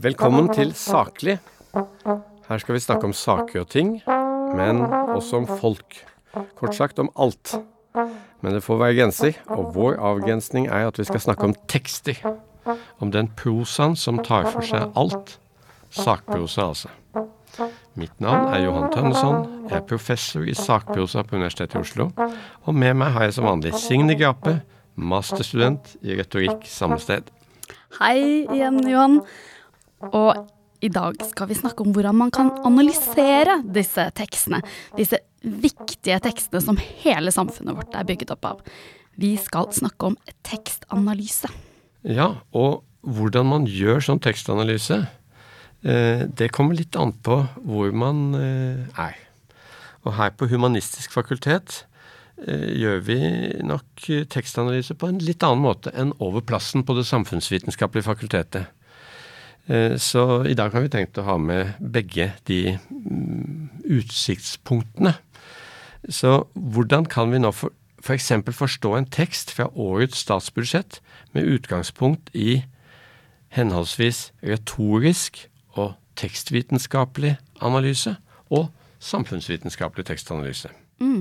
Velkommen til Saklig. Her skal vi snakke om saker og ting, men også om folk. Kort sagt om alt. Men det får være grenser, og vår avgrensning er at vi skal snakke om tekster. Om den prosaen som tar for seg alt. Sakprosa altså. Mitt navn er Johan Tønneson, jeg er professor i sakprosa på Universitetet i Oslo, og med meg har jeg som vanlig Signe Grape, masterstudent i retorikk samme sted. Hei igjen, Johan. Og i dag skal vi snakke om hvordan man kan analysere disse tekstene. Disse viktige tekstene som hele samfunnet vårt er bygget opp av. Vi skal snakke om tekstanalyse. Ja, og hvordan man gjør sånn tekstanalyse, det kommer litt an på hvor man er. Og her på Humanistisk fakultet gjør vi nok tekstanalyse på en litt annen måte enn over plassen på det samfunnsvitenskapelige fakultetet. Så i dag har vi tenkt å ha med begge de utsiktspunktene. Så hvordan kan vi nå for eksempel forstå en tekst fra årets statsbudsjett med utgangspunkt i henholdsvis retorisk og tekstvitenskapelig analyse og samfunnsvitenskapelig tekstanalyse?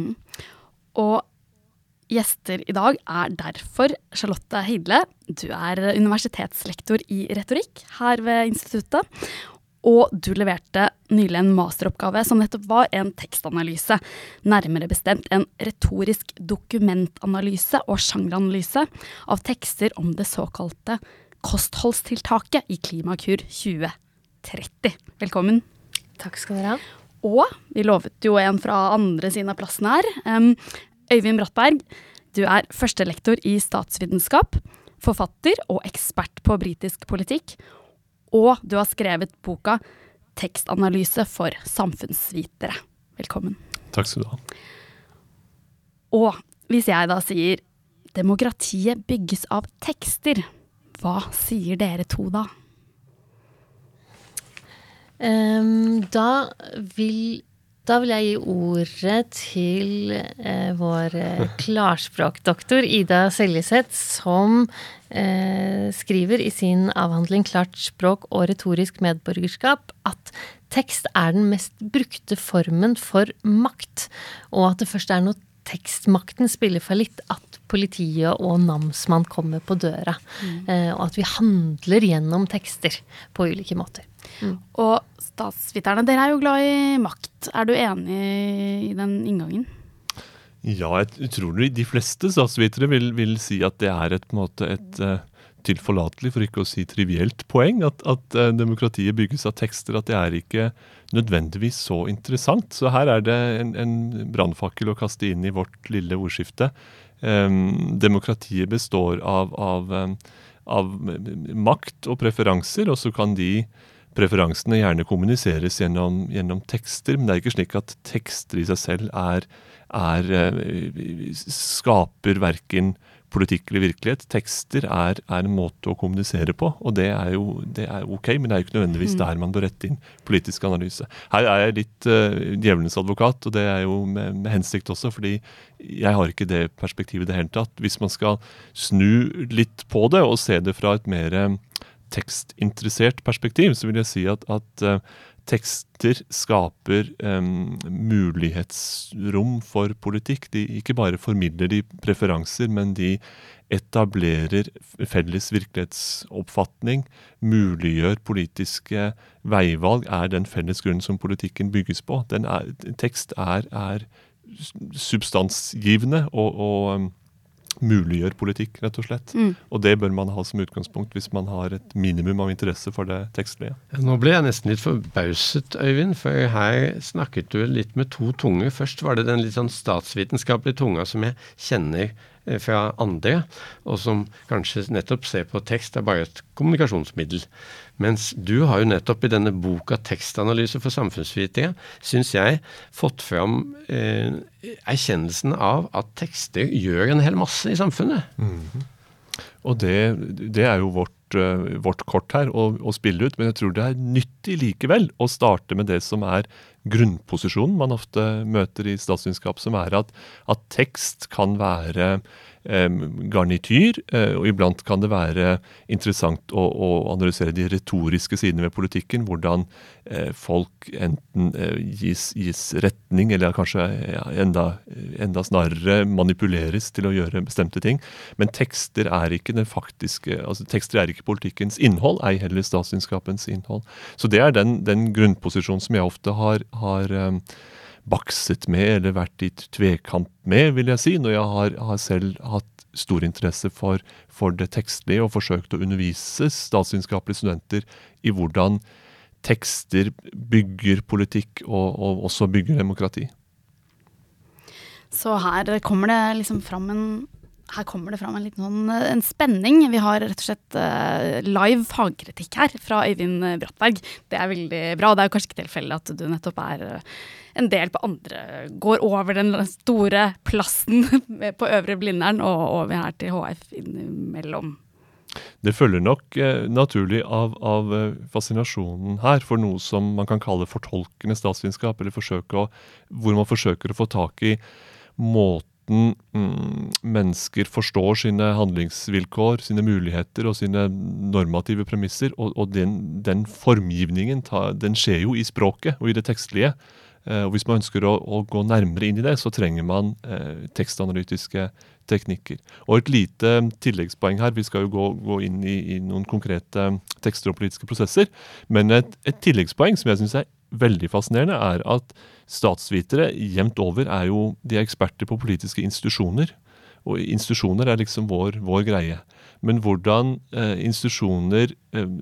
Og gjester i dag er derfor Charlotte Heidle. Du er universitetslektor i retorikk her ved instituttet, og du leverte nylig en masteroppgave som nettopp var en tekstanalyse, nærmere bestemt en retorisk dokumentanalyse og sjangeranalyse av tekster om det såkalte kostholdstiltaket i Klimakur 2030. Velkommen. Takk skal dere ha. Og vi lovet jo en fra andre siden av plassen her. Øyvind Brattberg, du er førstelektor i statsvitenskap, forfatter og ekspert på britisk politikk, og du har skrevet boka Tekstanalyse for samfunnsvitere. Velkommen. Takk skal du ha. Og hvis jeg da sier demokratiet bygges av tekster, hva sier dere to da? Da vil jeg gi ordet til vår klarspråkdoktor Ida Seljeseth, som skriver i sin avhandling Klart språk og retorisk medborgerskap at tekst er den mest brukte formen for makt, og at det først er når tekstmakten spiller for litt at politiet og namsmann kommer på døra, og at vi handler gjennom tekster på ulike måter. Og statsviterne, dere er jo glad i makt. Er du enig i den inngangen? Ja, jeg tror de fleste statsvitere vil si at det er på en måte et tilforlatelig, for ikke å si trivielt poeng, at demokratiet bygges av tekster, at det er ikke nødvendigvis så interessant. Så her er det en brannfakkel å kaste inn i vårt lille ordskifte. Demokratiet består av makt og preferanser, og så kan de preferansene gjerne kommuniseres gjennom tekster, men det er ikke slik at tekster i seg selv skaper hverken politikk eller virkelighet. Tekster er en måte å kommunisere på, og det er ok, men det er jo ikke nødvendigvis der man bør rette inn politisk analyse. Her er jeg litt djevelens advokat, og det er jo med hensikt også, fordi jeg har ikke det perspektivet i det hele tatt. Hvis man skal snu litt på det og se det fra et mer tekstinteressert perspektiv, så vil jeg si at tekster skaper mulighetsrom for politikk. De ikke bare formidler de preferanser, men de etablerer felles virkelighetsoppfatning, muliggjør politiske veivalg, er den felles grunnen som politikken bygges på. Tekst er substansgivende og muliggjør politikk, rett og slett. Og det bør man ha som utgangspunkt hvis man har et minimum av interesse for det tekstlige. Nå ble jeg nesten litt forbauset, Øyvind, for her snakket du litt med to tunger. Først var det den litt sånn statsvitenskapelige tunga som jeg kjenner fra andre, og som kanskje nettopp ser på tekst er bare et kommunikasjonsmiddel. Mens du har jo nettopp i denne boka Tekstanalyse for samfunnsvitere, synes jeg, fått fram erkjennelsen av at tekster gjør en hel masse i samfunnet. Og det er jo vårt kort her å spille ut, men jeg tror det er nyttig likevel å starte med det som er grunnposisjonen man ofte møter i statsvitenskap, som at tekst kan være garnityr, og iblant kan det være interessant å analysere de retoriske sidene ved politikken, hvordan folk enten gis retning, eller kanskje enda snarere manipuleres til å gjøre bestemte ting. Men tekster er ikke den faktiske, altså tekster er ikke politikkens innhold, ei heller statsvitenskapens innhold. Så det er den grunnposisjonen som jeg ofte har bakset med, eller vært i tvekamp med, vil jeg si, når jeg har selv hatt stor interesse for det tekstlige, og forsøkt å undervise statsvitenskapelige studenter i hvordan tekster bygger politikk, og også bygger demokrati. Så her kommer det liksom fram en liten en spenning. Vi har rett og slett live fagkritikk her fra Øyvind Brattberg. Det er veldig bra. Det er jo kanskje ikke tilfeldig at du nettopp er en del på andre, går over den store plassen på Øvre Blindern og over her til HF innimellom. Det følger nok naturlig av fascinasjonen her for noe som man kan kalle fortolkende statsvitenskap, eller hvor man forsøker å få tak i måten mennesker forstår sine handlingsvilkår, sine muligheter og sine normative premisser, og den formgivningen, den skjer jo i språket og i det tekstlige. Og hvis man ønsker å gå nærmere inn i det, så trenger man tekstanalytiske teknikker. Og et lite tilleggspoeng her, vi skal jo gå inn i noen konkrete tekster og politiske prosesser, men et tilleggspoeng som jeg synes er veldig fascinerende er at statsvitere jevnt over de er eksperter på politiske institusjoner, og institusjoner er liksom vår greie. Men hvordan institusjoner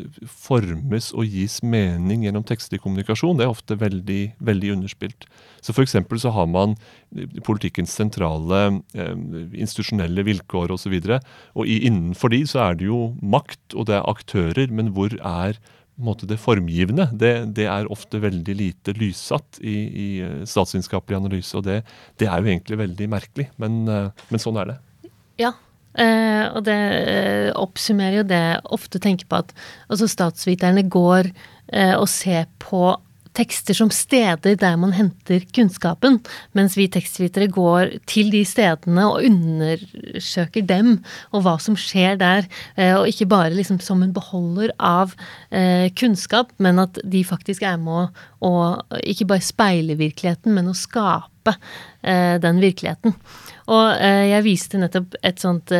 formes og gis mening gjennom tekstlig kommunikasjon, det er ofte veldig, veldig underspilt. Så for eksempel så har man politikkens sentrale institusjonelle vilkår og så videre, og innenfor de så er det jo makt, og det er aktører, men hvor er det formgivende? Det er ofte veldig lite lyssatt i statsvitenskapelig analyse, og det er jo egentlig veldig merkelig, men sånn er det. Ja, og det oppsummerer jo det jeg ofte tenker på at statsviterne går og ser på tekster som steder der man henter kunnskapen, mens vi tekstvitere går til de stedene og undersøker dem, og hva som skjer der, og ikke bare liksom som en beholder av kunnskap, men at de faktisk er med å ikke bare speile virkeligheten, men å skape den virkeligheten. Og jeg viste nettopp et sånt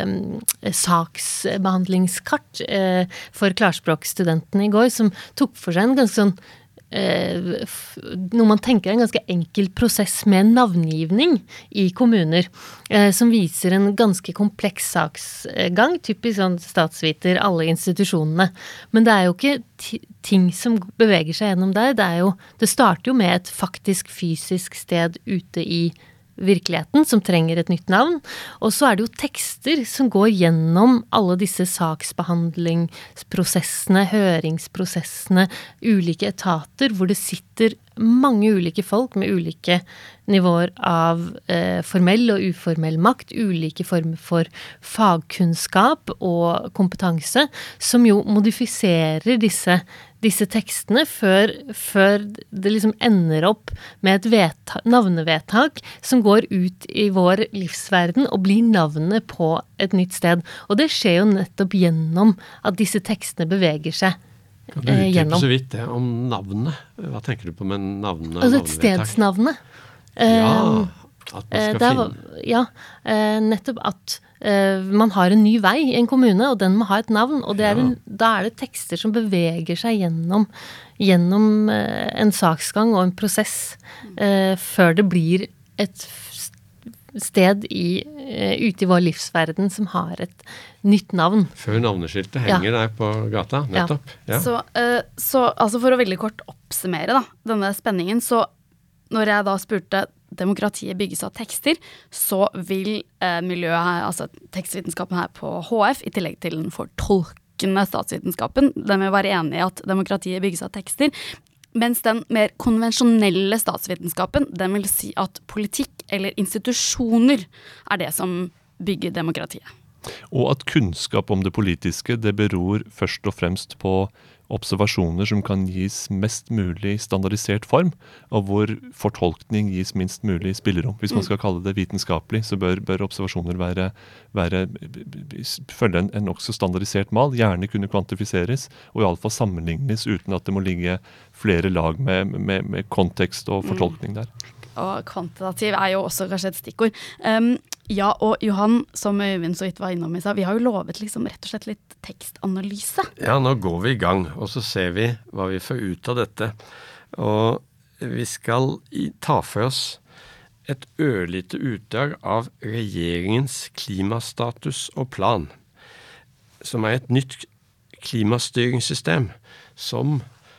saksbehandlingskart for klarspråkstudentene i går, som tok for seg en ganske sånn noe man tenker er en ganske enkel prosess med navngivning i kommuner, som viser en ganske kompleks saksgang, typisk sånn statsviter, alle institusjonene. Men det er jo ikke ting som beveger seg gjennom der, det starter jo med et faktisk fysisk sted ute i virkeligheten som trenger et nytt navn, og så er det jo tekster som går gjennom alle disse saksbehandlingsprosessene, høringsprosessene, ulike etater, hvor det sitter mange ulike folk med ulike nivåer av formell og uformell makt, ulike former for fagkunnskap og kompetanse, som jo modifiserer disse tekstene før det liksom ender opp med et navnevedtak som går ut i vår livsverden og blir navnet på et nytt sted. Og det skjer jo nettopp gjennom at disse tekstene beveger seg gjennom. Kan du utdype så vidt det om navnet? Hva tenker du på med navnet? Altså et stedsnavnet. Ja, at man skal finne. Ja, nettopp at man har en ny vei i en kommune, og den må ha et navn, og da er det tekster som beveger seg gjennom en saksgang og en prosess før det blir et sted ute i vår livsverden som har et nytt navn. Før navneskiltet henger der på gata, nettopp. Ja. Så altså for å veldig kort oppsummere denne spenningen, så når jeg da spurte demokratiet bygges av tekster, så vil miljøet, altså tekstvitenskapen her på HF, i tillegg til den fortolkende statsvitenskapen, den vil være enig i at demokratiet bygges av tekster, mens den mer konvensjonelle statsvitenskapen, den vil si at politikk eller institusjoner er det som bygger demokratiet. Og at kunnskap om det politiske, det beror først og fremst på observasjoner som kan gis mest mulig standardisert form, og hvor fortolkning gis minst mulig spillerom. Hvis man skal kalle det vitenskapelig, så bør observasjoner følge en også standardisert mal, gjerne kunne kvantifiseres, og i alle fall sammenlignes uten at det må ligge flere lag med kontekst og fortolkning der. Og kvantitativ jo også kanskje et stikkord. Ja, og Johan, som Øyvind så vidt var innom i seg, vi har jo lovet liksom rett og slett litt tekstanalyse. Ja, nå går vi i gang, og så ser vi hva vi får ut av dette. Og vi skal ta for oss et ørlite utdrag av regjeringens klimastatus og plan, som et nytt klimastyringssystem som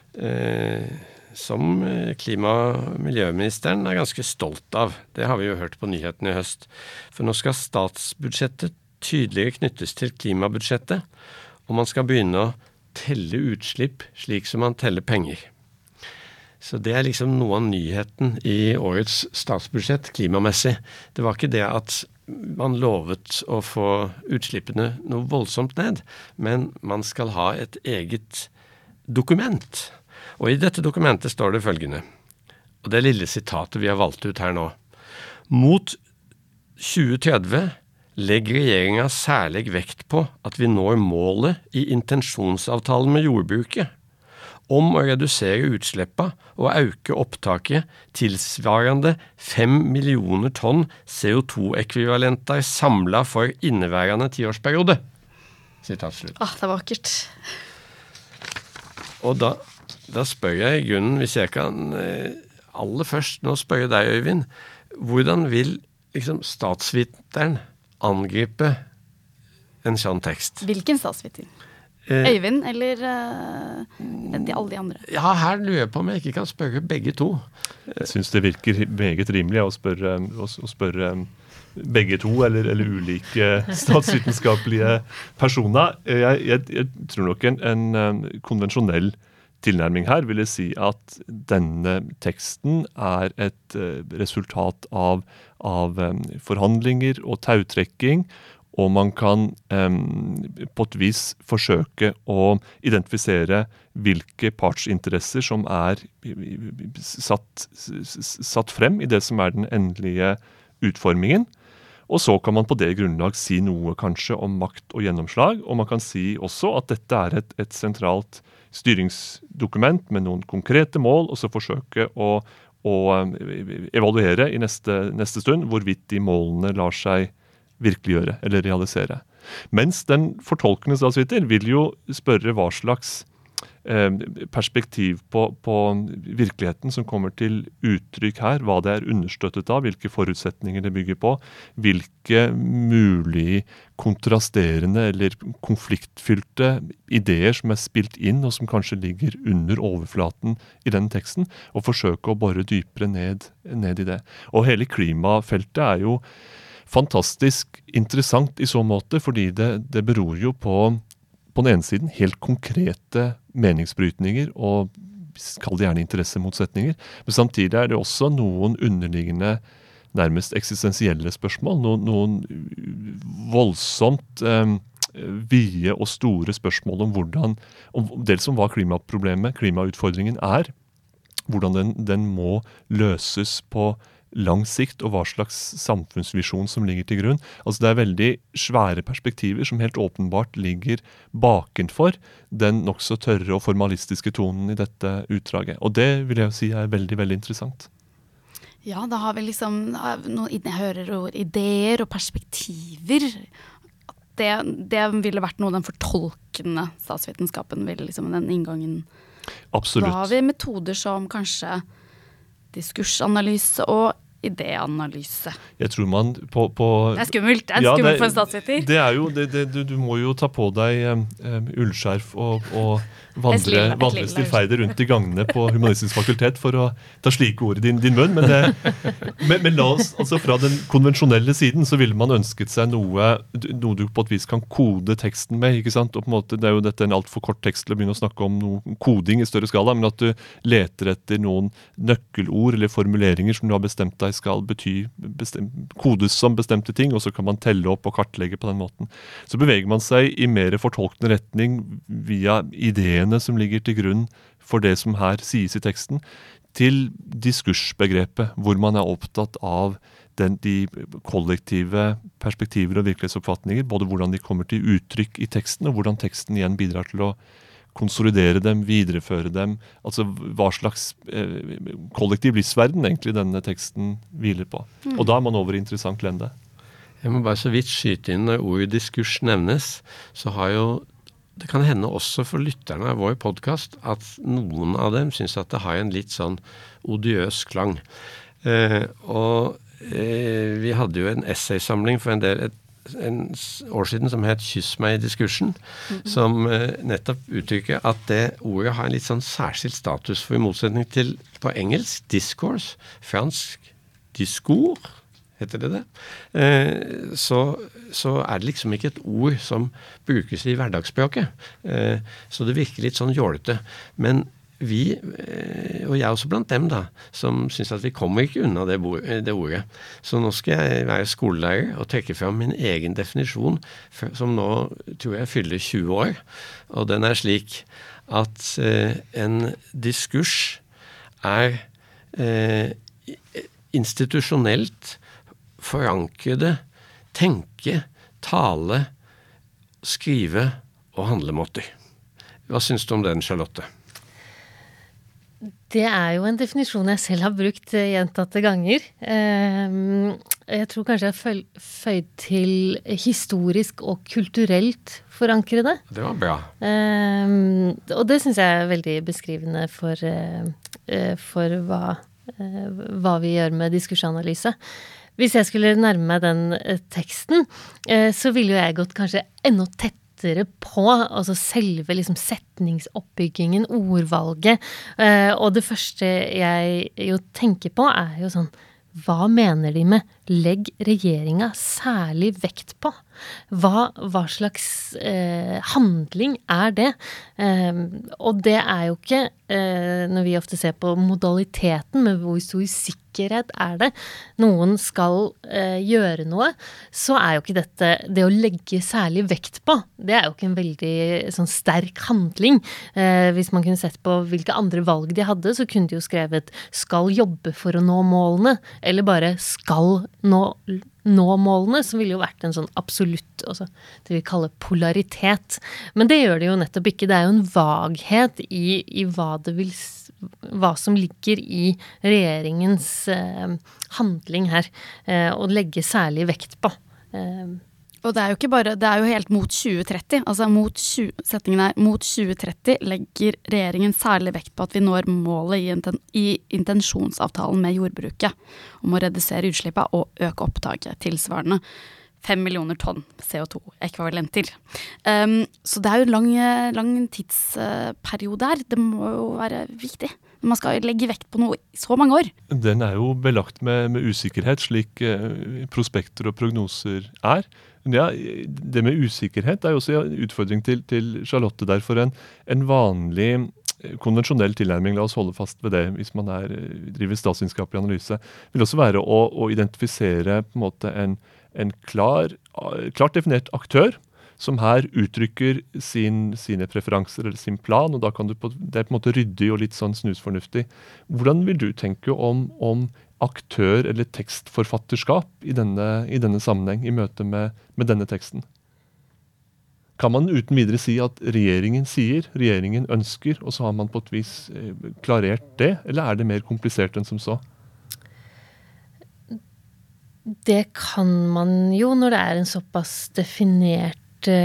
klima- og miljøministeren ganske stolt av. Det har vi jo hørt på nyhetene i høst. For nå skal statsbudsjettet tydeligere knyttes til klimabudsjettet, og man skal begynne å telle utslipp slik som man teller penger. Så det liksom noe av nyheten i årets statsbudsjett klimamessig. Det var ikke det at man lovet å få utslippene noe voldsomt ned, men man skal ha et eget dokument. Og i dette dokumentet står det følgende, og det lille sitatet vi har valgt ut her nå. Mot 2030 legger regjeringen særlig vekt på at vi når målet i intensjonsavtalen med jordbruket om å redusere utsleppa og øke opptaket tilsvarende 5 millioner tonn CO2-ekvivalenter samlet for inneværende 10-årsperiode. Sitat slutt. Det er vakkert. Og da spør jeg i grunnen, hvis jeg kan aller først nå spørre deg, Øyvind, hvordan vil liksom statsviteren angripe en sånn tekst? Hvilken statsviter? Øyvind eller alle de andre? Ja, her lurer jeg på om jeg ikke kan spørre begge to. Jeg synes det virker meget rimelig å spørre begge to, eller ulike statsvitenskapelige personer. Jeg tror nok en konvensjonell tilnærming her vil jeg si at denne teksten et resultat av forhandlinger og tautrekking, og man kan på et vis forsøke å identifisere hvilke partsinteresser som satt frem i det som den endelige utformingen. Og så kan man på det grunnlag si noe kanskje om makt og gjennomslag, og man kan si også at dette et sentralt styringsdokument med noen konkrete mål, og så forsøke å evaluere i neste stund hvorvidt de målene lar seg virkeliggjøre eller realisere. Mens den fortolkende statsviter vil jo spørre hva slags perspektiv på virkeligheten som kommer til uttrykk her, hva det understøttet av, hvilke forutsetninger det bygger på, hvilke mulig kontrasterende eller konfliktfylte ideer som spilt inn og som kanskje ligger under overflaten i den teksten, og forsøke å bore dypere ned i det. Og hele klimafeltet jo fantastisk interessant i så måte, fordi det beror jo på den ene siden helt konkrete meningsbrytninger og kall det gjerne interessemotsetninger, men samtidig det også noen underliggende nærmest eksistensielle spørsmål, noen voldsomt vide og store spørsmål om dels om hva klimaproblemet, klimautfordringen hvordan den må løses på lang sikt, og hva slags samfunnsvisjon som ligger til grunn. Altså det veldig svære perspektiver som helt åpenbart ligger bakenfor den nok så tørre og formalistiske tonen i dette utdraget. Og det vil jeg si veldig, veldig interessant. Ja, da har vi liksom jeg hører ord, ideer og perspektiver. Det ville vært noe den fortolkende statsvitenskapen ville liksom den inngangen. Absolutt. Da har vi metoder som kanskje diskursanalyse og idéanalyse. Jeg tror man på Det skummelt, det skummelt for en statsviter. Det jo, du må jo ta på deg ullskjerf og vandre stillferdig rundt i gangene på Humanistisk fakultet for å ta slike ord i din munn, men la oss, altså fra den konvensjonelle siden så ville man ønsket seg noe du på et vis kan kode teksten med, ikke sant? Og på en måte, det jo dette en alt for kort tekst til å begynne å snakke om noe koding i større skala, men at du leter etter noen nøkkelord eller formuleringer som du har bestemt deg skal kodes som bestemte ting, og så kan man telle opp og kartlegge på den måten. Så beveger man seg i mer fortolkende retning via ideene som ligger til grunn for det som her sies i teksten, til diskursbegrepet, hvor man opptatt av de kollektive perspektiver og virkelighetsoppfatninger, både hvordan de kommer til uttrykk i teksten, og hvordan teksten igjen bidrar til å konsolidere dem, videreføre dem, altså hva slags kollektiv livsverden egentlig denne teksten hviler på. Og da man over i interessant lende. Jeg må bare så vidt skyte inn når ordet diskurs nevnes, så har jo det kan hende også for lytterne av vår podcast at noen av dem synes at det har en litt sånn odiøs klang. Vi hadde jo en essaysamling for en år siden som het «Kyss meg i diskursen», som nettopp uttrykker at det ordet har en litt sånn særskilt status, for i motsetning til på engelsk discourse, fransk discours, heter det, så det liksom ikke et ord som brukes i hverdagsspråket. Så det virker litt sånn jålete. Men vi, og jeg også blant dem da, som synes at vi kommer ikke unna det ordet. Så nå skal jeg være skolelærer og trekke frem min egen definisjon, som nå tror jeg fyller 20 år. Og den slik at en diskurs institusjonelt forankrede, tenke, tale, skrive og handlemåter. Hva synes du om den, Charlotte? Det jo en definisjon jeg selv har brukt gjentatte ganger. Jeg tror kanskje jeg føyd til historisk og kulturelt forankrede. Det var bra. Og det synes jeg veldig beskrivende for hva vi gjør med diskursanalyse. Hvis jeg skulle nærme meg den teksten, så ville jo jeg gått kanskje enda tettere på, altså selve liksom setningsoppbyggingen, ordvalget. Og det første jeg jo tenker på jo sånn, hva mener de med legg regjeringen særlig vekt på? Hva slags handling det? Og det jo ikke, når vi ofte ser på modaliteten, med hvor stor sikkerhet det, noen skal gjøre noe, så jo ikke dette, det å legge særlig vekt på, det jo ikke en veldig sånn sterk handling. Hvis man kunne sett på hvilke andre valg de hadde, så kunne de jo skrevet skal jobbe for å nå målene, eller bare skal nå målene, som ville jo vært en sånn absolutt, altså det vi kaller polaritet. Men det gjør det jo nettopp ikke. Det jo en vaghet i hva som ligger i regjeringens handling her, og legge særlig vekt på. Og det jo ikke bare, det jo helt mot 2030, altså setningen mot 2030 legger regjeringen særlig vekt på at vi når målet i intensjonsavtalen med jordbruket om å redusere utslippet og øke opptaket tilsvarende 5 millioner tonn CO2-ekvivalenter. Så det jo en lang tidsperiode her. Det må jo være viktig. Man skal legge vekt på noe i så mange år. Den jo belagt med usikkerhet, slik prospekter og prognoser Ja, det med usikkerhet jo også en utfordring til Charlotte der, for en vanlig konvensjonell tilnærming, la oss holde fast ved det hvis man driver statsvitenskapelig analyse, vil også være å identifisere på en måte en klart definert aktør som her uttrykker sine preferanser eller sin plan, og da kan det på en måte ryddig og litt sånn snusfornuftig. Hvordan vil du tenke om aktør- eller tekstforfatterskap i denne sammenheng, i møte med denne teksten? Kan man uten videre si at regjeringen sier, regjeringen ønsker, og så har man på et vis klarert det, eller det mer komplisert enn som så? Det kan man jo når det en såpass definert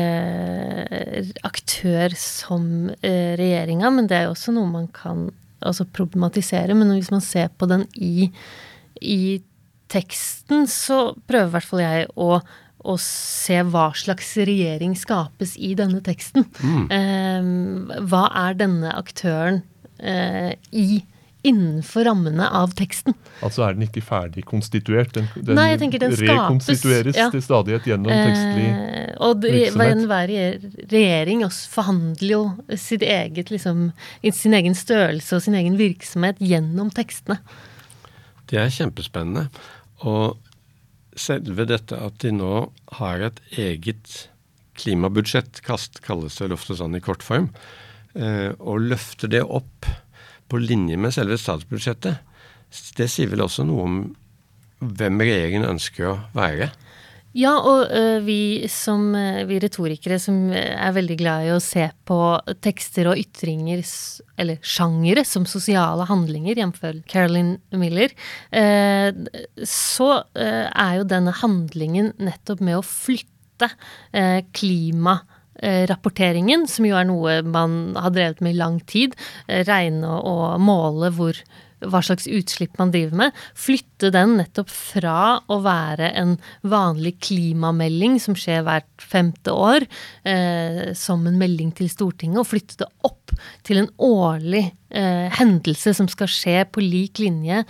aktør som regjeringa, men det jo også noe man kan altså problematisere, men hvis man ser på den i teksten, så prøver i hvert fall jeg å se hva slags regjering skapes i denne teksten. Hva denne aktøren innenfor rammene av teksten? Altså den ikke ferdig konstituert? Den Nei, jeg tenker den rekonstitueres til stadighet gjennom tekstlig virksomhet? Hver regjering forhandler jo sin egen størrelse og sin egen virksomhet gjennom tekstene. Det kjempespennende. Og selve dette at de nå har et eget klimabudsjett, kalles det ofte sånn i kortform, og løfter det opp på linje med selve statsbudsjettet, det sier vel også noe om hvem regjeringen ønsker å være. Ja, og vi retorikere som veldig glad i å se på tekster og ytringer, eller sjangere, som sosiale handlinger, jf. Carolyn Miller, så jo denne handlingen nettopp med å flytte klimarapporteringen, som jo noe man har drevet med i lang tid, regne og måle hva slags utslipp man driver med, flytte den nettopp fra å være en vanlig klimamelding som skjer hvert 5. år, som en melding til Stortinget, og flytte det opp til en årlig hendelse som skal skje på lik linje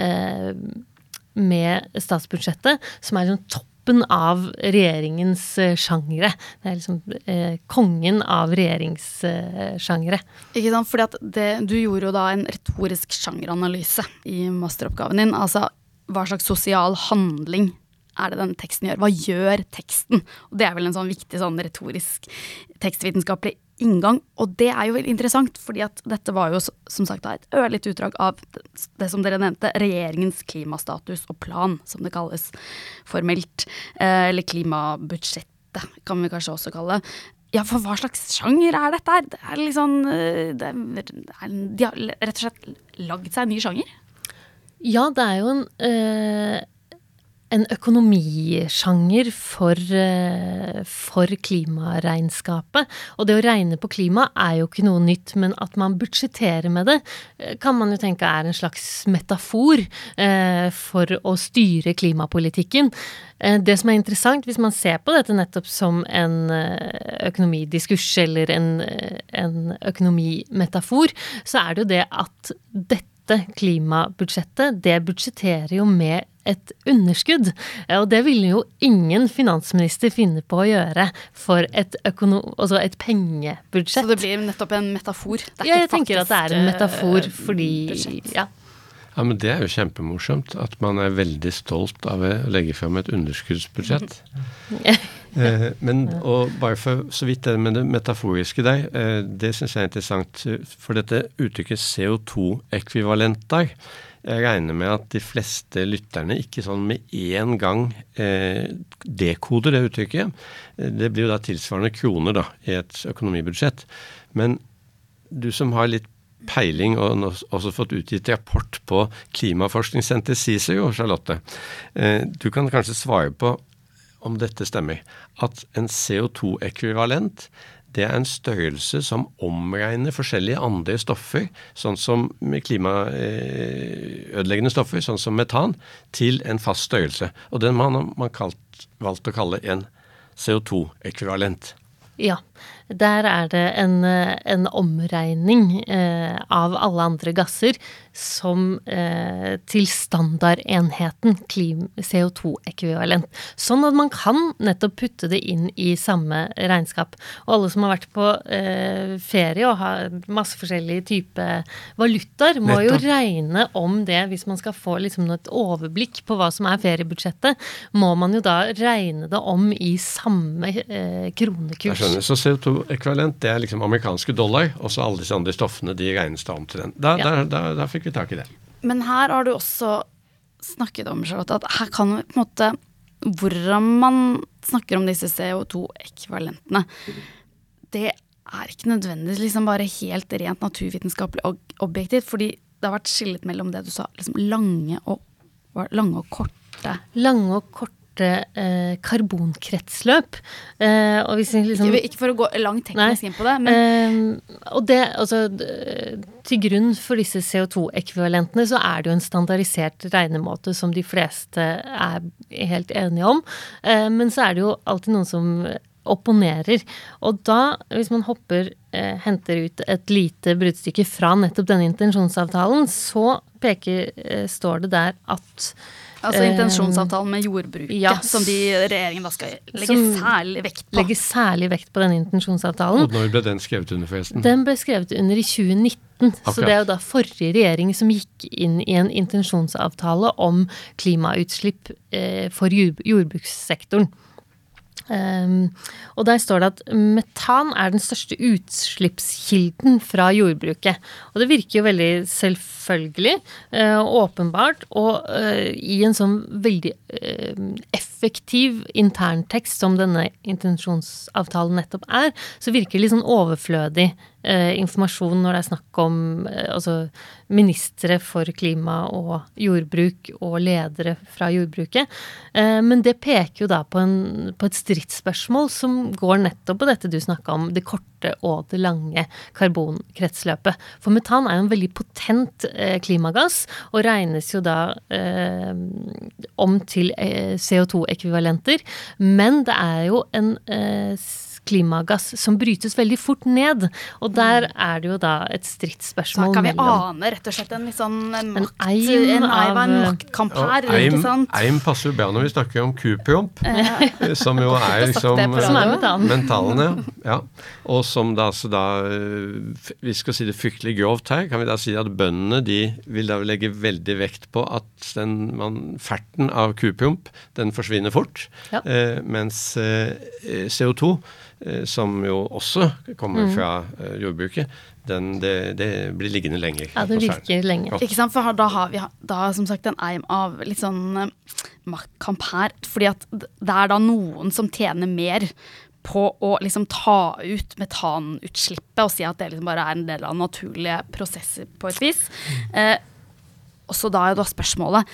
med statsbudsjettet, som sånn toppen av regjeringens sjangere. Det liksom kongen av regjeringssjangere. Ikke sant, fordi at du gjorde jo da en retorisk sjangeranalyse i masteroppgaven din, altså hva slags sosial handling det denne teksten gjør? Hva gjør teksten? Og det vel en sånn viktig sånn retorisk tekstvitenskapelig inngang, og det jo veldig interessant, fordi at dette var jo som sagt et ørlitt utdrag av det som dere nevnte, regjeringens klimastatus og plan, som det kalles formelt, eller klimabudsjettet, kan vi kanskje også kalle det. Ja, for hva slags sjanger dette her? Det litt sånn, de har rett og slett lagd seg en ny sjanger? Ja, det jo en økonomisjanger for klimaregnskapet. Og det å regne på klima jo ikke noe nytt, men at man budsjetterer med det, kan man jo tenke en slags metafor for å styre klimapolitikken. Det som interessant, hvis man ser på dette nettopp som en økonomidiskurs eller en økonomimetafor, så det jo det at dette klimabudsjettet, det budsjetterer jo med et underskudd, og det ville jo ingen finansminister finne på å gjøre for et pengebudsjett. Så det blir nettopp en metafor? Ja, jeg tenker at det en metafor fordi, ja. Ja, men det jo kjempemorsomt at man veldig stolt av å legge frem et underskuddsbudsjett. Men, og bare for så vidt det med det metaforiske der, det synes jeg interessant, for dette uttrykket CO2-ekvivalenter. Jeg regner med at de fleste lytterne ikke sånn med en gang dekoder det uttrykket. Det blir jo da tilsvarende kroner da, i et økonomibudsjett. Men du som har litt peiling og også fått utgitt rapport på Klimaforskningssenter CICERO, Charlotte. Du kan kanskje svare på om dette stemmer. At en CO2-ekvivalent, det en størrelse som omregner forskjellige andre stoffer, sånn som klimaødeleggende stoffer, sånn som metan, til en fast størrelse. Og den har man valgt å kalle en CO2-ekvivalent. Ja, der det en omregning av alle andre gasser som til standardenheten CO2-ekvivalent. Sånn at man kan nettopp putte det inn i samme regnskap. Og alle som har vært på ferie og har masse forskjellige typer valutaer, må jo regne om det. Hvis man skal få liksom et overblikk på hva som feriebudsjettet, må man jo da regne det om i samme kronekurs. Jeg skjønner. Så CO2-ekvivalent, det liksom amerikanske dollar, og så alle disse andre stoffene, de regnes da om til den. Da fikk vi tak i det. Men her har du også snakket om, Charlotte, at her kan vi på en måte, hvordan man snakker om disse CO2-ekvivalentene, det ikke nødvendigvis liksom bare helt rent naturvitenskapelig og objektivt, fordi det har vært skillet mellom det du sa, liksom lange og korte. Lange og korte karbonkretsløp. Og hvis liksom, ikke for å gå langt teknisk inn på det, men og det, altså, til grunn for disse CO2-ekvivalentene så det jo en standardisert regnemåte som de fleste helt enige om, men så det jo alltid noen som opponerer. Og da, hvis man henter ut et lite bruddstykke fra nettopp denne intensjonsavtalen, så står det der at Altså intensjonsavtalen med jordbruket, ja, som regjeringen da skal legge som særlig vekt på. Legger særlig vekt på denne intensjonsavtalen. Og når ble den skrevet under forresten? Den ble skrevet under i 2019, så det er jo da forrige regjering som gikk inn i en intensjonsavtale om klimautslipp for jordbrukssektoren. Og der står det at metan er den største utslippskilden fra jordbruket. Og det virker jo veldig selvfølgelig, åpenbart, og i en sånn veldig effektiv interntekst som denne intensjonsavtalen nettopp er, så virker det litt sånn overflødig informasjon når det er snakk om altså ministre for klima og jordbruk og ledere fra jordbruket. Men det peker jo da på et stridsspørsmål som går nettopp på dette du snakket om, det korte og det lange karbonkretsløpet. For metan er jo en veldig potent klimagass og regnes jo da om til CO2-ekvivalenter, men det er jo en klimagass som brytes veldig fort ned, og der er det jo da et stridsspørsmål Så kan vi mellom ane rett og slett en litt sånn en maktkamp her, ikke sant? Eim passer jo bra når vi snakker om kupromp, som jo er liksom som er metan. mentalen, ja. Og som da, så da, vi skal si det fryktelig grovt her, kan vi da si at bøndene, de vil da legge veldig vekt på at ferten av kupromp, den forsvinner fort, Ja. Mens CO2, som jo også kommer fra jordbruket, det blir liggende lenger. Ja, det virker lenge. Ikke sant, for da har vi da som sagt en eim av litt sånn maktkamp her, fordi at det er da noen som tjener mer på å liksom ta ut metanutslippet og si at det liksom bare er en del av naturlige prosesser på et vis. Og så da er da spørsmålet,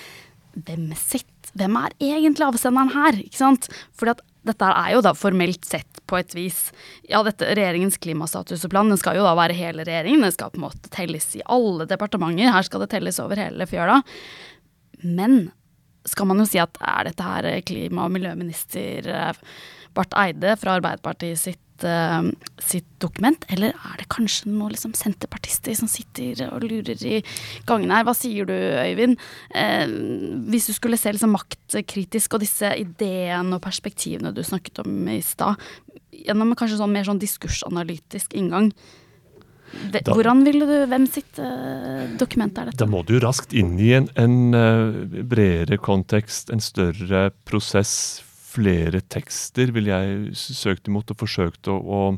hvem er egentlig avsenderen her, ikke sant? Fordi at dette er jo da formelt sett på et vis, ja, regjeringens klimastatuseplan, den skal jo da være hele regjeringen, den skal på en måte telles i alle departementer, her skal det telles over hele fjøla. Men skal man jo si at dette her klima- og miljøminister Barth Eide fra Arbeiderpartiet sitt dokument, eller er det kanskje noe liksom senterpartister som sitter og lurer i gangen her? Hva sier du, Øyvind? Hvis du skulle se liksom maktkritisk og disse ideene og perspektivene du snakket om i stad, gjennom kanskje sånn mer sånn diskursanalytisk inngang, hvem sitt dokument er dette? Da må du jo raskt inn i en bredere kontekst, en større prosess, flere tekster vil jeg søkt imot og forsøkt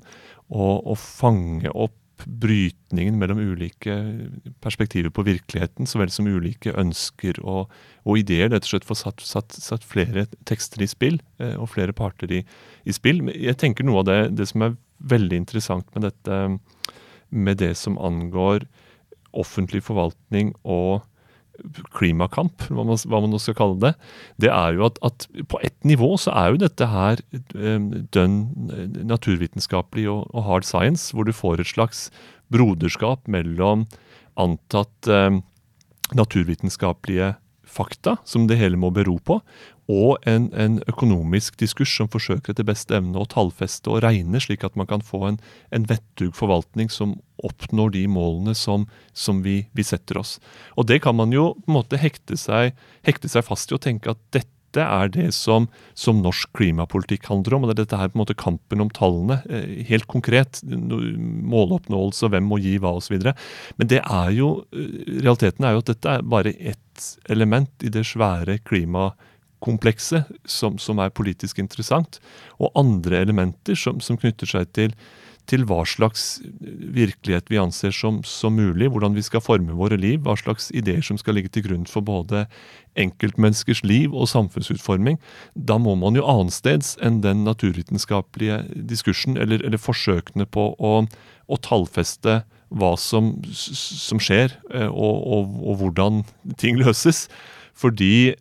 å fange opp brytningen mellom ulike perspektiver på virkeligheten, så vel som ulike ønsker og ideer, rett og slett få satt flere tekster i spill, og flere parter i spill. Jeg tenker noe av det som er veldig interessant med dette, med det som angår offentlig forvaltning og klimakamp, hva man nå skal kalle det, det er jo at på et nivå så er jo dette her dønn naturvitenskapelig og hard science, hvor du får et slags broderskap mellom antatt naturvitenskapelige fakta, som det hele må bero på, og en økonomisk diskurs som forsøker etter beste evne å tallfeste og regne, slik at man kan få en vettug forvaltning som oppnår de målene som vi setter oss. Og det kan man jo på en måte hekte seg fast i og tenke at dette er det som norsk klimapolitikk handler om, og det er dette her på en måte kampen om tallene, helt konkret, måloppnåelse og hvem må gi hva og så videre. Men realiteten er jo at dette er bare ett element i det svære klimakomplekset som er politisk interessant, og andre elementer som knytter seg til hva slags virkelighet vi anser som mulig, hvordan vi skal forme våre liv, hva slags ideer som skal ligge til grunn for både enkeltmenneskers liv og samfunnsutforming. Da må man jo annensteds enn den naturvitenskapelige diskursen, eller forsøkene på å tallfeste hva som skjer, og hvordan ting løses. Fordi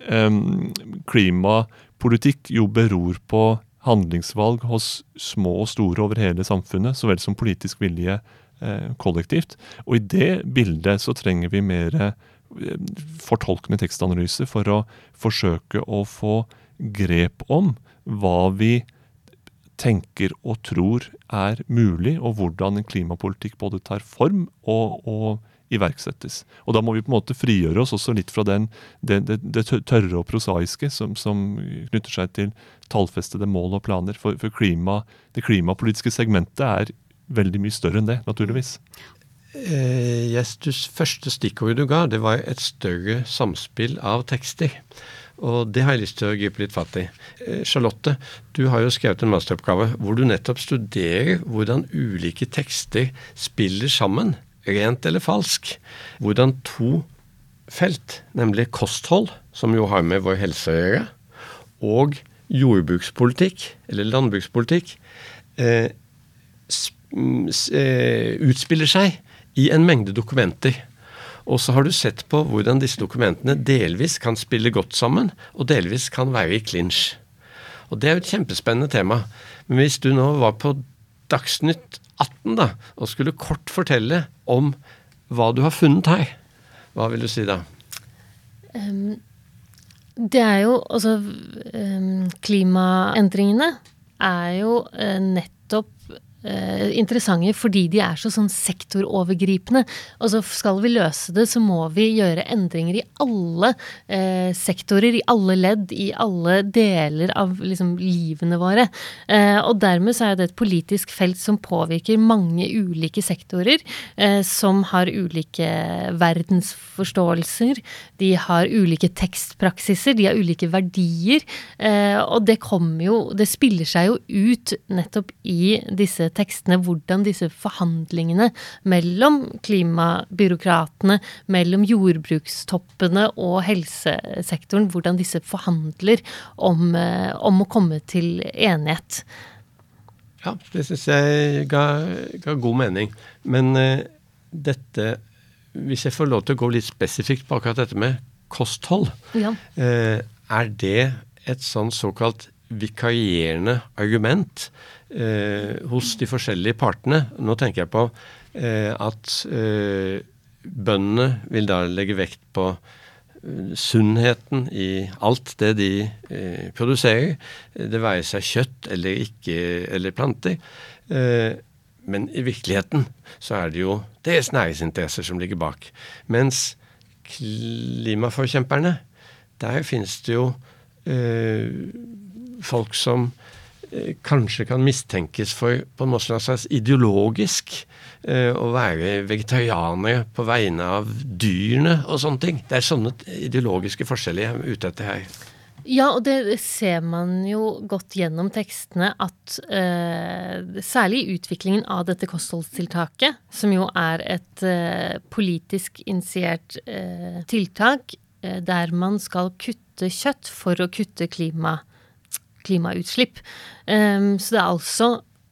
klimapolitikk jo beror på handlingsvalg hos små og store over hele samfunnet, så vel som politisk vilje kollektivt. Og i det bildet så trenger vi mer fortolkende tekstanalyse for å forsøke å få grep om hva vi tenker og tror er mulig, og hvordan en klimapolitikk både tar form og iverksettes. Og da må vi på en måte frigjøre oss også litt fra det tørre og prosaiske som knytter seg til tallfestede mål og planer. For det klimapolitiske segmentet er veldig mye større enn det, naturligvis. Første stikkord du ga, det var et større samspill av tekster. Og det har jeg lyst til å gripe litt fatt i. Charlotte, du har jo skrevet en masteroppgave hvor du nettopp studerer hvordan ulike tekster spiller sammen, rent eller falsk. Hvordan to felt, nemlig kosthold, som jo har med vår helse å gjøre, og jordbrukspolitikk, eller landbrukspolitikk, utspiller seg i en mengde dokumenter. Og så har du sett på hvordan disse dokumentene delvis kan spille godt sammen, og delvis kan være i klinsj. Og det er jo et kjempespennende tema. Men hvis du nå var på Dagsnytt 18 da, og skulle kort fortelle om hva du har funnet her, hva vil du si da? Det er jo, altså, klimaendringene er jo nettopp interessante fordi de er så sånn sektorovergripende. Og så skal vi løse det, så må vi gjøre endringer i alle sektorer, i alle ledd, i alle deler av liksom livene våre. Og dermed så er det et politisk felt som påvirker mange ulike sektorer, som har ulike verdensforståelser, de har ulike tekstpraksiser, de har ulike verdier, og det spiller seg jo ut nettopp i disse tekstene, hvordan disse forhandlingene mellom klimabyråkratene, mellom jordbrukstoppene og helsesektoren, hvordan disse forhandler om å komme til enighet. Ja, det synes jeg ga god mening. Men dette, hvis jeg får lov til å gå litt spesifikt på akkurat dette med kosthold, ja. Er det et sånn såkalt vikarierende argument hos de forskjellige partene? Nå tenker jeg på at bøndene vil da legge vekt på sunnheten i alt det de produserer, det være seg kjøtt eller planter, men i virkeligheten så er det jo deres næringsinteresser som ligger bak. Mens klimaforkjemperne, der finnes det jo folk som kanskje kan mistenkes for på en måte slags ideologisk å være vegetarianere på vegne av dyrene og sånne ting. Det er sånne ideologiske forskjeller jeg er ute etter her. Ja, og det ser man jo godt gjennom tekstene at særlig i utviklingen av dette kostholdstiltaket, som jo er et politisk initiert tiltak der man skal kutte kjøtt for å kutte klimautslipp. Så det er altså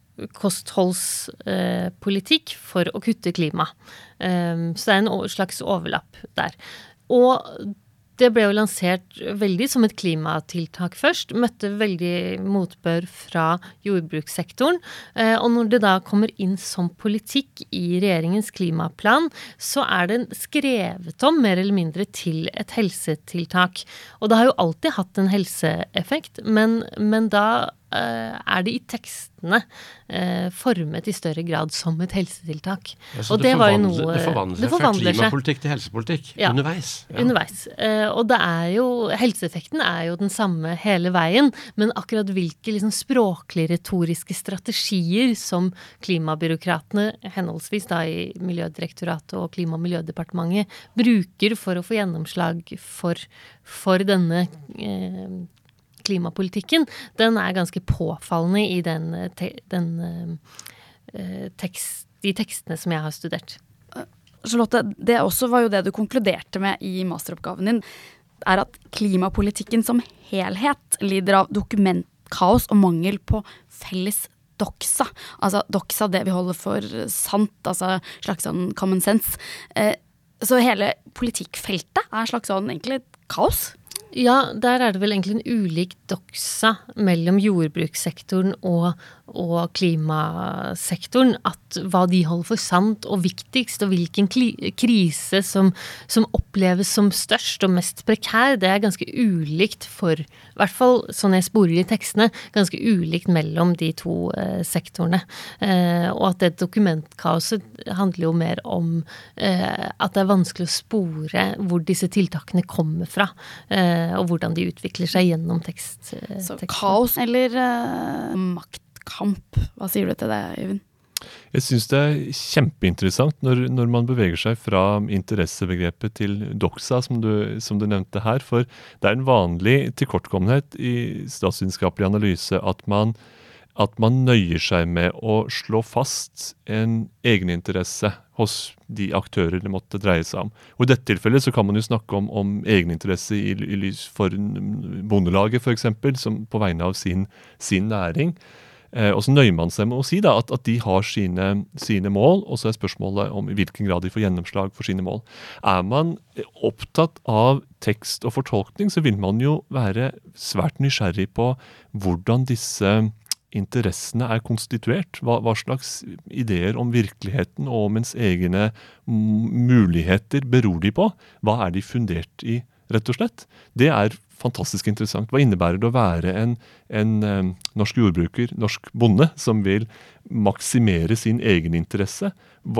kostholdspolitikk for å kutte klima. Så det er en slags overlapp der. Og det ble jo lansert veldig som et klimatiltak først, møtte veldig motbør fra jordbrukssektoren, og når det da kommer inn som politikk i regjeringens klimaplan, så er det skrevet om mer eller mindre til et helsetiltak. Og det har jo alltid hatt en helseeffekt, men da er det i tekstene formet i større grad som et helsetiltak. Ja, så og det forvandler seg fra klimapolitikk til helsepolitikk underveis. Ja, underveis. Og det er jo, helseeffekten er jo den samme hele veien, men akkurat hvilke liksom språklige retoriske strategier som klimabyråkratene, henholdsvis da i Miljødirektoratet og Klima- og Miljødepartementet, bruker for å få gjennomslag for denne klimapolitikken, den er ganske påfallende i de tekstene som jeg har studert. Charlotte, det også var jo det du konkluderte med i masteroppgaven din, er at klimapolitikken som helhet lider av dokumentkaos og mangel på felles doxa. Altså doxa, det vi holder for sant, altså slags sånn common sense. Så hele politikkfeltet er slags sånn egentlig kaos. Ja, der det vel egentlig en ulik doxa mellom jordbrukssektoren og klimasektoren, at hva de holder for sant og viktigst, og hvilken krise som oppleves som størst og mest prekær, det ganske ulikt for, i hvert fall sånn jeg sporer i tekstene, ganske ulikt mellom de to sektorene. Og at det dokumentkaoset handler jo mer om at det vanskelig å spore hvor disse tiltakene kommer fra, og hvordan de utvikler seg gjennom tekst. Så kaos eller maktkamp, hva sier du til det, Øyvind? Jeg synes det kjempeinteressant når man beveger seg fra interessebegrepet til doxa, som du nevnte her, for det en vanlig tilkortkommenhet i statsvitenskapelig analyse at man nøyer seg med å slå fast en egeninteresse hos de aktører det måtte dreie seg om. Og i dette tilfellet så kan man jo snakke om egeninteresse i lys for bondelaget for eksempel, som på vegne av sin næring. Og så nøyer man seg med å si da, at de har sine mål, og så spørsmålet om i hvilken grad de får gjennomslag for sine mål. Man opptatt av tekst og fortolkning, så vil man jo være svært nysgjerrig på hvordan disse interessene konstituert, hva slags ideer om virkeligheten og om ens egne muligheter beror de på, hva de fundert i, rett og slett. Det fantastisk interessant. Hva innebærer det å være en norsk jordbruker, norsk bonde, som vil maksimere sin egen interesse?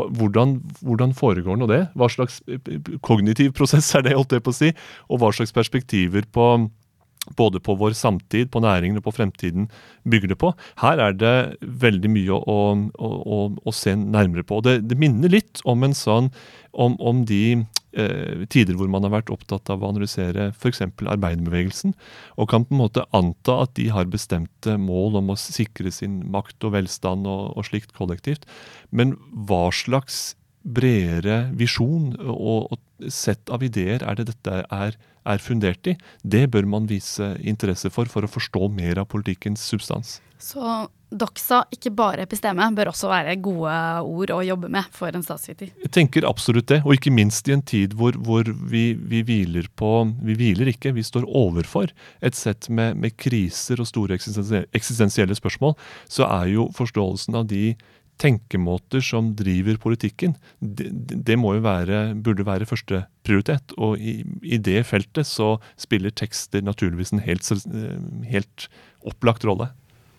Hvordan foregår nå det? Hva slags kognitiv prosess det, holdt jeg på å si? Og hva slags perspektiver både på vår samtid, på næringen og på fremtiden bygger det på. Her det veldig mye å se nærmere på. Det minner litt om en sånn, om de tider hvor man har vært opptatt av å analysere for eksempel arbeiderbevegelsen, og kan på en måte anta at de har bestemte mål om å sikre sin makt og velstand og slikt kollektivt. Men hva slags bredere visjon og sett av ideer det dette fundert i, det bør man vise interesse for å forstå mer av politikkens substans. Så doxa, ikke bare episteme, bør også være gode ord å jobbe med for en statsviter? Jeg tenker absolutt det, og ikke minst i en tid hvor vi hviler ikke, vi står overfor et sett med kriser og store eksistensielle spørsmål, så jo forståelsen av de tenkemåter som driver politikken, det burde være første prioritet, og i det feltet så spiller tekster naturligvis en helt opplagt rolle.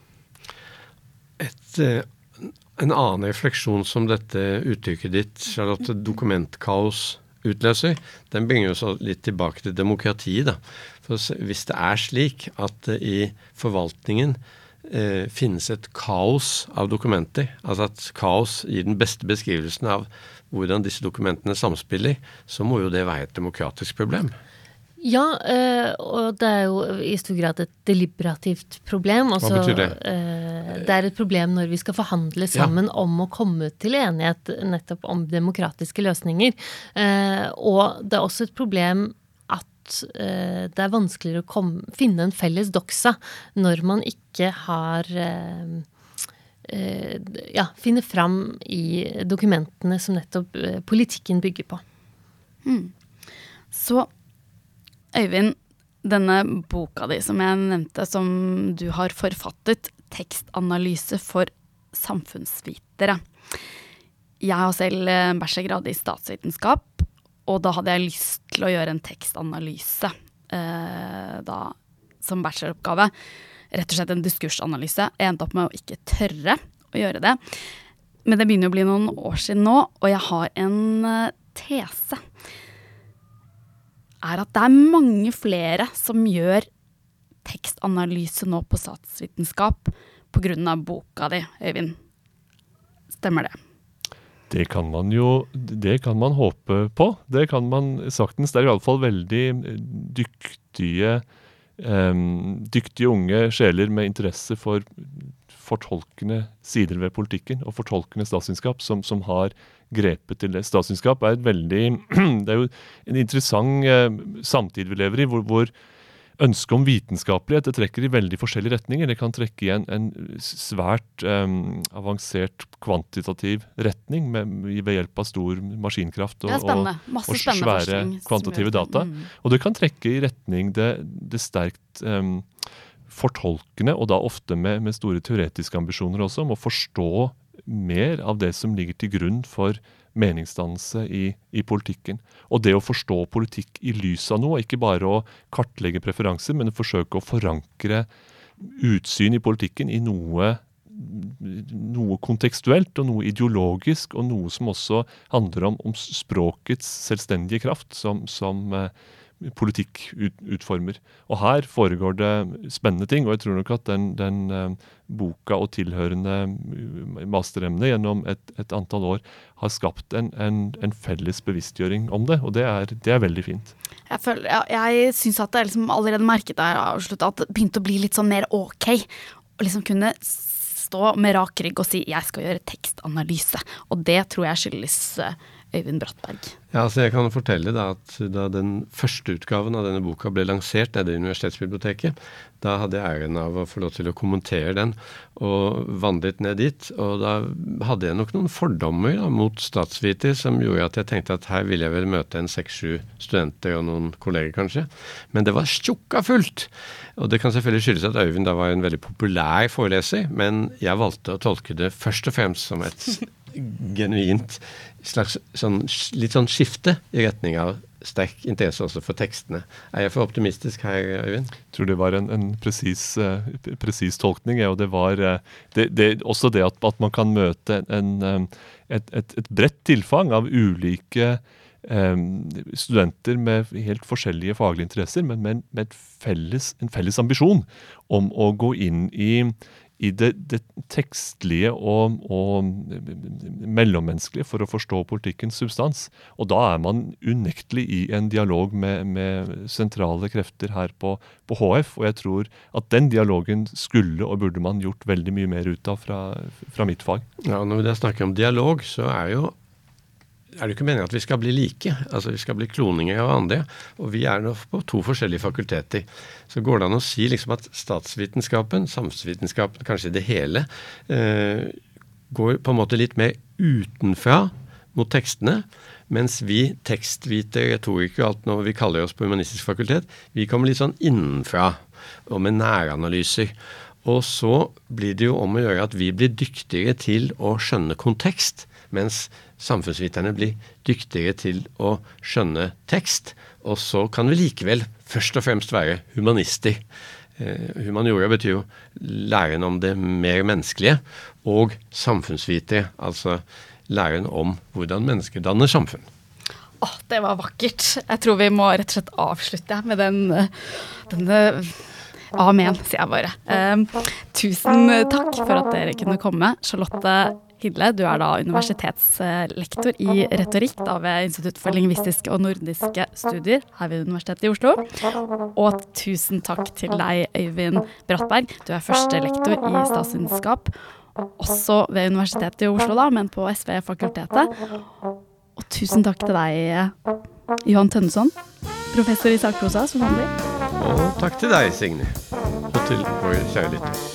En annen refleksjon som dette uttrykket ditt, Charlotte, dokumentkaos utløser, den bringer oss litt tilbake til demokratiet. For hvis det slik at i forvaltningen finnes et kaos av dokumenter, altså at kaos gir den beste beskrivelsen av hvordan disse dokumentene samspiller, så må jo det være et demokratisk problem. Ja, og det jo i stor grad et deliberativt problem. Hva betyr det? Det et problem når vi skal forhandle sammen om å komme til enighet nettopp om demokratiske løsninger. Og det også et problem at det vanskeligere å finne en felles doxa når man ikke har finner fram i dokumentene som nettopp politikken bygger på. Så Øyvind, denne boka di som jeg nevnte, som du har forfattet, tekstanalyse for samfunnsvitere. Jeg har selv bachelorgrad i statsvitenskap, og da hadde jeg lyst til å gjøre en tekstanalyse som bacheloroppgave. Rett og slett en diskursanalyse. Jeg endte opp med å ikke tørre å gjøre det. Men det begynner å bli noen år siden nå, og jeg har en tese. At det mange flere som gjør tekstanalyse nå på statsvitenskap på grunn av boka di, Øyvind. Stemmer det? Det kan man håpe på. Det kan man saktens. Det i alle fall veldig dyktige unge sjeler med interesse for fortolkende sider ved politikken og fortolkende statsvitenskap som har grepet til det. Statsvitenskap det jo en interessant samtid vi lever i, hvor ønske om vitenskapelighet, det trekker i veldig forskjellige retninger. Det kan trekke i en svært avansert kvantitativ retning ved hjelp av stor maskinkraft og svære kvantitative data. Og det kan trekke i retning det sterkt fortolkende, og da ofte med store teoretiske ambisjoner også, om å forstå mer av det som ligger til grunn for meningsdannelse i politikken. Og det å forstå politikk i lys av noe, ikke bare å kartlegge preferanser, men å forsøke å forankre utsyn i politikken i noe kontekstuelt, og noe ideologisk, og noe som også handler om språkets selvstendige kraft, som politikk utformer. Og her foregår det spennende ting, og jeg tror nok at den boka og tilhørende masteremne gjennom et antall år har skapt en felles bevisstgjøring om det, og det er veldig fint. Jeg synes at jeg liksom allerede merket der at det begynte å bli litt sånn mer ok, og liksom kunne stå med rak rygg og si jeg skal gjøre tekstanalyse, og det tror jeg skyldes Øyvind Brattberg. Ja, altså jeg kan fortelle at da den første utgaven av denne boka ble lansert nede i Universitetsbiblioteket, da hadde jeg æren av å få lov til å kommentere den, og vandret ned dit, og da hadde jeg nok noen fordommer mot statsviter som gjorde at jeg tenkte at her ville jeg vel møte en 6-7 studenter og noen kolleger kanskje, men det var tjukka fullt. Og det kan selvfølgelig skyldes at Øyvind da var en veldig populær foreleser, men jeg valgte å tolke det først og fremst som et genuint slags litt sånn skifte i retning av sterk interesse også for tekstene. Er jeg for optimistisk her, Øyvind? Jeg tror det var en presis tolkning, og det var også det at man kan møte et bredt tilfang av ulike studenter med helt forskjellige faglige interesser, men med en felles ambisjon om å gå inn i det tekstlige og mellommenneskelige for å forstå politikkens substans. Og da er man unektelig i en dialog med sentrale krefter her på HF, og jeg tror at den dialogen skulle og burde man gjort veldig mye mer ut av fra mitt fag. Ja, når vi da snakker om dialog, så er det ikke meningen at vi skal bli like, altså vi skal bli kloninger av andre, og vi er nå på 2 forskjellige fakulteter. Så går det an å si liksom at statsvitenskapen, samfunnsvitenskapen, kanskje det hele, går på en måte litt mer utenfra mot tekstene, mens vi tekstvitere, retorikere og alt når vi kaller oss på humanistisk fakultet, vi kommer litt sånn innenfra, og med næranalyser. Og så blir det jo om å gjøre at vi blir dyktigere til å skjønne kontekst, mens samfunnsviterne blir dyktigere til å skjønne tekst, og så kan vi likevel først og fremst være humanister. Humaniora betyr jo læren om det mer menneskelige, og samfunnsvitere, altså læren om hvordan mennesker danner samfunn. Det var vakkert. Jeg tror vi må rett og slett avslutte med denne amen, sier jeg bare. Tusen takk for at dere kunne komme. Charlotte Hidle, du er da universitetslektor i retorikk da ved Institutt for lingvistiske og nordiske studier her ved Universitetet i Oslo. Og tusen takk til deg, Øyvind Brattberg. Du er første lektor i statsvitenskap, også ved Universitetet i Oslo da, men på SV-fakultetet. Og tusen takk til deg, Johan Tønneson, professor i sakprosa, som vanlig. Og takk til deg, Signe, og til våre kjære lyttere.